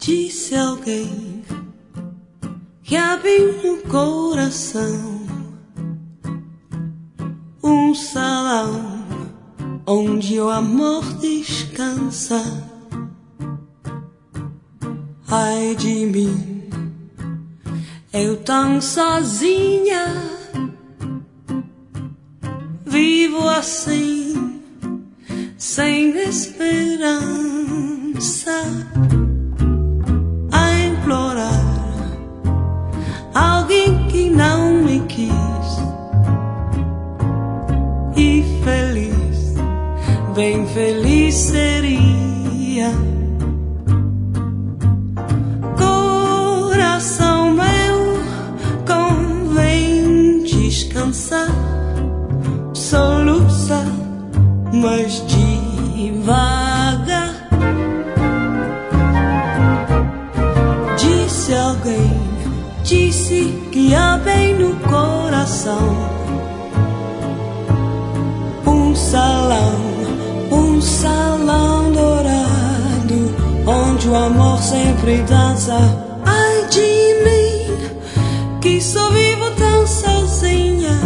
Disse alguém que abriu no coração um salão onde o amor descansa. Ai de mim, eu tão sozinha, vivo assim, sem esperança, a implorar alguém que não me quis. E feliz, bem feliz seria. Coração meu, convém descansar, soluça, mas devagar. Disse alguém, disse que há bem no coração um salão dourado, onde o amor sempre dança. Ai de mim, que só vivo tão sozinha,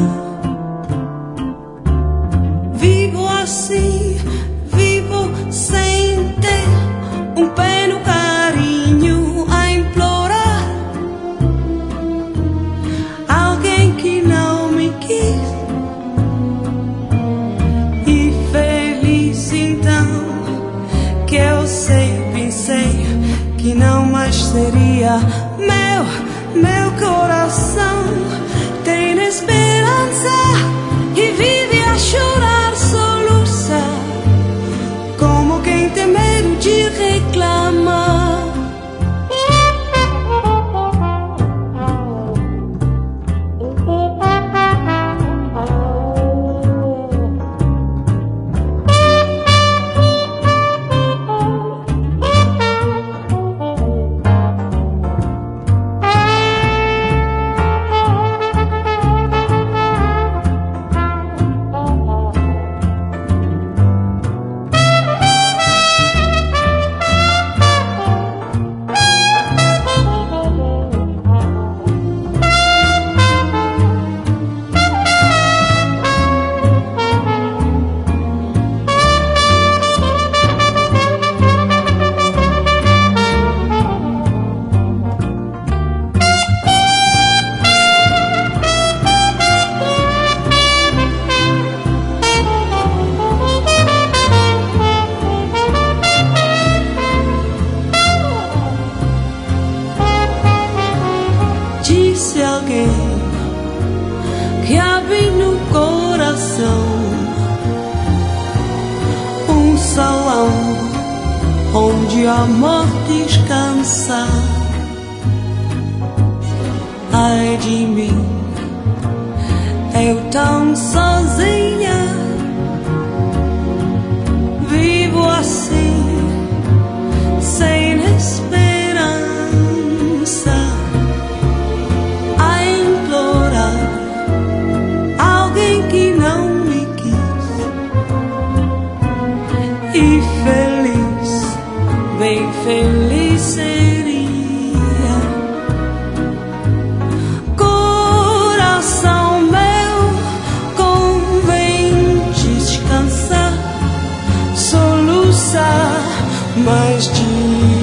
vivo assim, vivo sem ter um pé no carinho, a implorar alguém que não me quis. Que eu sei, pensei que não mais seria. Meu coração tem esperança e vive a chorar, soluça, como quem tem medo de reclamar. Disse alguém que abre no coração um salão onde o amor descansa. Ai de mim, eu tão sozinha, vivo assim, sem esperança, e feliz, bem feliz seria. Coração meu, convém descansar, soluçar, mas